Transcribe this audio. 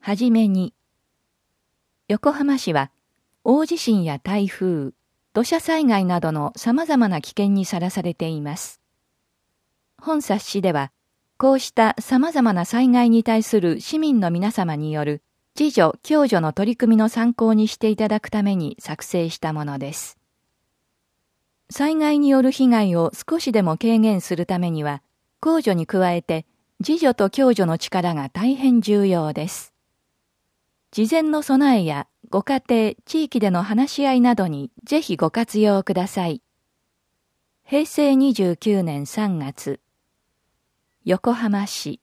はじめに、横浜市は大地震や台風、土砂災害などの様々な危険にさらされています。本冊子では、こうした様々な災害に対する市民の皆様による自助・共助の取り組みの参考にしていただくために作成したものです。災害による被害を少しでも軽減するためには、公助に加えて自助と共助の力が大変重要です。事前の備えやご家庭、地域での話し合いなどにぜひご活用ください。平成29年3月、横浜市